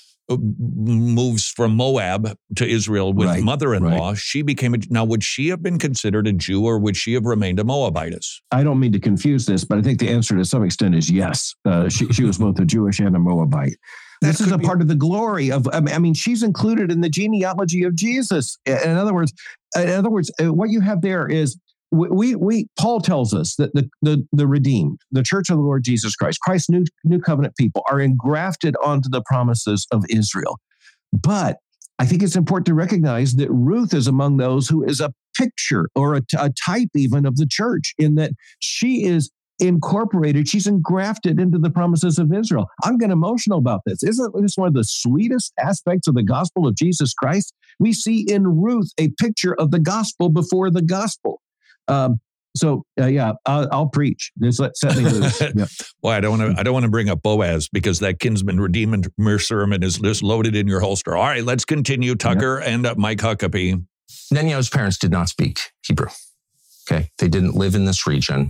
moves from Moab to Israel with right, mother-in-law. right. She became a, now would she have been considered a Jew or would she have remained a Moabitess? I don't mean to confuse this, but I think the answer to some extent is yes. Uh, she, she was both a Jewish and a Moabite. That this is a be- part of the glory of, I mean, she's included in the genealogy of Jesus. In other words, in other words, what you have there is We, we, Paul tells us that the, the, the redeemed, the church of the Lord Jesus Christ, Christ's new, new covenant people are engrafted onto the promises of Israel. But I think it's important to recognize that Ruth is among those who is a picture or a, a type even of the church in that she is incorporated, she's engrafted into the promises of Israel. I'm getting emotional about this. Isn't this one of the sweetest aspects of the gospel of Jesus Christ? We see in Ruth a picture of the gospel before the gospel. Um, so uh, yeah, I'll, I'll preach. Just let set me loose. Yep. Well, I don't want to. I don't want to bring up Boaz because that kinsman redeemer sermon is just loaded in your holster. All right, let's continue. Tucker yep. and uh, Mike Huckabee. Netanyahu's parents did not speak Hebrew. Okay, they didn't live in this region.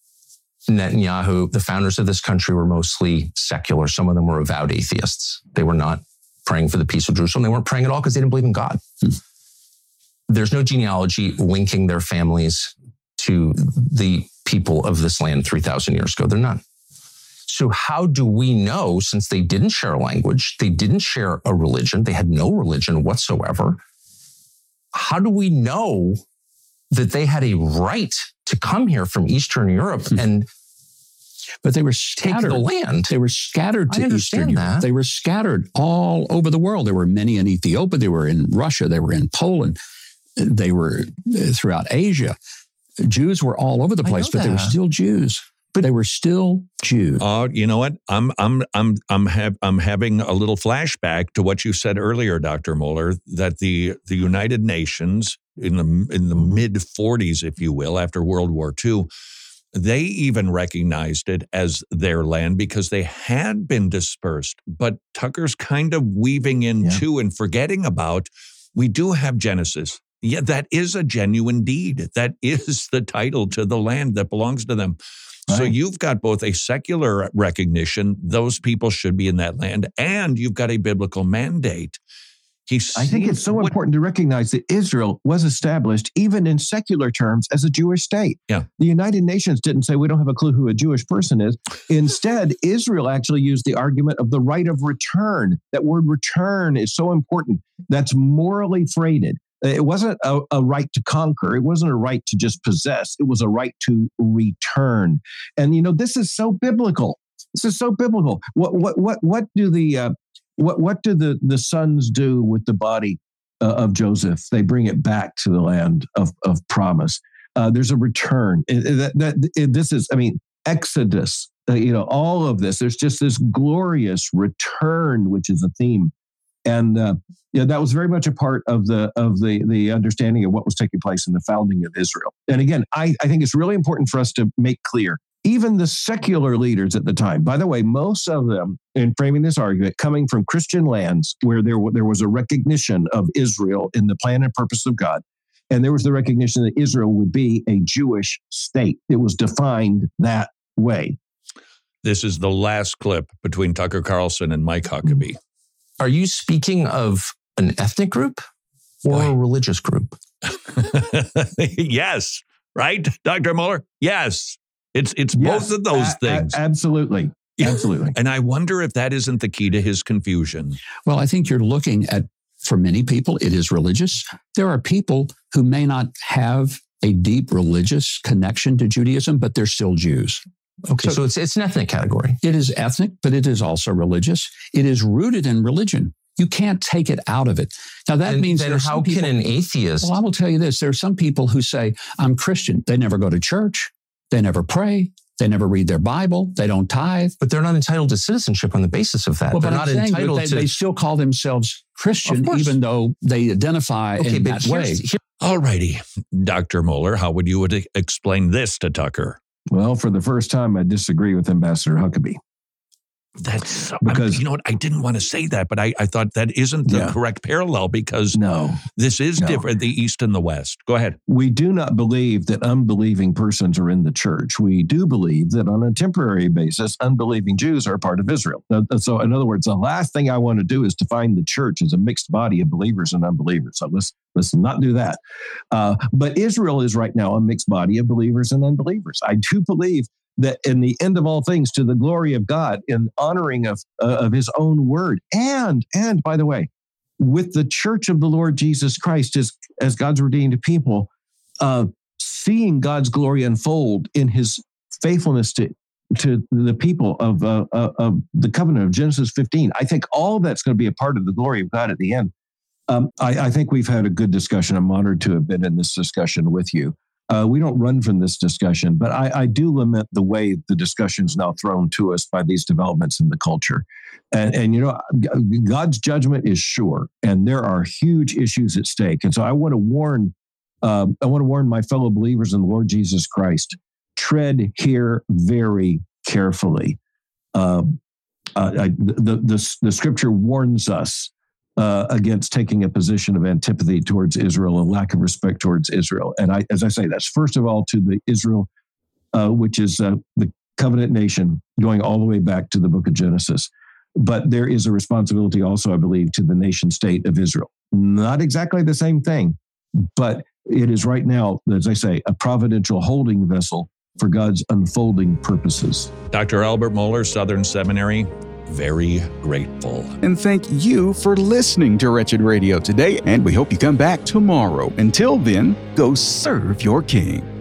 Netanyahu, the founders of this country, were mostly secular. Some of them were avowed atheists. They were not praying for the peace of Jerusalem. They weren't praying at all because they didn't believe in God. Hmm. There's no genealogy linking their families to the people of this land three thousand years ago. They're none. So how do we know, since they didn't share a language, they didn't share a religion, they had no religion whatsoever, how do we know that they had a right to come here from Eastern Europe and but they were scattered. Take the land? They were scattered to I Eastern Europe. That. They were scattered all over the world. There were many in Ethiopia. They were in Russia. They were in Poland. They were throughout Asia. Jews were all over the place, but they were still Jews. But they were still Jews. Oh, uh, you know what? I'm I'm I'm I'm have I'm having a little flashback to what you said earlier, Doctor Mohler, that the the United Nations in the in the mid forties, if you will, after World War Two, they even recognized it as their land because they had been dispersed. But Tucker's kind of weaving in yeah. too and forgetting about, we do have Genesis. Yeah, that is a genuine deed. That is the title to the land that belongs to them. Right. So you've got both a secular recognition, those people should be in that land, and you've got a biblical mandate. He's I think it's so what, important to recognize that Israel was established, even in secular terms, as a Jewish state. Yeah. The United Nations didn't say, we don't have a clue who a Jewish person is. Instead, Israel actually used the argument of the right of return. That word return is so important. That's morally freighted. It wasn't a, a right to conquer. It wasn't a right to just possess. It was a right to return. And, you know, this is so biblical. This is so biblical. What what what what do the uh, what what do the, the sons do with the body uh, of Joseph? They bring it back to the land of of promise. Uh, there's a return. It, it, that, that, it, this is, I mean, Exodus. Uh, you know, all of this. There's just this glorious return, which is a theme. And uh, yeah, that was very much a part of the of the the understanding of what was taking place in the founding of Israel. And again, I, I think it's really important for us to make clear, even the secular leaders at the time, by the way, most of them in framing this argument coming from Christian lands where there, there was a recognition of Israel in the plan and purpose of God. And there was the recognition that Israel would be a Jewish state. It was defined that way. This is the last clip between Tucker Carlson and Mike Huckabee. Are you speaking of an ethnic group or Boy. a religious group? Yes, right, Doctor Mohler? Yes. It's it's yes, both of those a- things. A- absolutely. Absolutely. And I wonder if that isn't the key to his confusion. Well, I think you're looking at, for many people, it is religious. There are people who may not have a deep religious connection to Judaism, but they're still Jews. Okay, so, so it's it's an ethnic category. It is ethnic, but it is also religious. It is rooted in religion. You can't take it out of it. Now, that and means then how people, can an atheist... Well, I will tell you this. There are some people who say, I'm Christian. They never go to church. They never pray. They never read their Bible. They don't tithe. But they're not entitled to citizenship on the basis of that. Well, they're but not I'm saying entitled they, to... They still call themselves Christian, even though they identify okay, in but that way. Here... All righty. Doctor Mohler, how would you would explain this to Tucker? Well, for the first time, I disagree with Ambassador Huckabee. That's so, because, you know what? I didn't want to say that, but I, I thought that isn't the yeah. correct parallel because no, this is no. different, the East and the West. Go ahead. We do not believe that unbelieving persons are in the church. We do believe that on a temporary basis, unbelieving Jews are a part of Israel. So in other words, the last thing I want to do is define the church as a mixed body of believers and unbelievers. So let's, let's not do that. Uh, but Israel is right now a mixed body of believers and unbelievers. I do believe that in the end of all things, to the glory of God, in honoring of uh, of His own word, and and by the way, with the Church of the Lord Jesus Christ as as God's redeemed people, uh, seeing God's glory unfold in His faithfulness to to the people of uh, uh, of the covenant of Genesis fifteen. I think all that's going to be a part of the glory of God at the end. Um, I, I think we've had a good discussion. I'm honored to have been in this discussion with you. Uh, we don't run from this discussion, but I, I do lament the way the discussion is now thrown to us by these developments in the culture. And, and, you know, God's judgment is sure, and there are huge issues at stake. And so I want to warn Uh, I want to warn my fellow believers in the Lord Jesus Christ, tread here very carefully. Uh, uh, I, the, the, the scripture warns us uh, against taking a position of antipathy towards Israel and lack of respect towards Israel. And I, as I say, that's first of all to the Israel, uh, which is uh, the covenant nation going all the way back to the book of Genesis. But there is a responsibility also, I believe, to the nation state of Israel. Not exactly the same thing, but it is right now, as I say, a providential holding vessel for God's unfolding purposes. Doctor Albert Mohler, Southern Seminary, very grateful. And thank you for listening to Wretched Radio today, and we hope you come back tomorrow. Until then, go serve your King.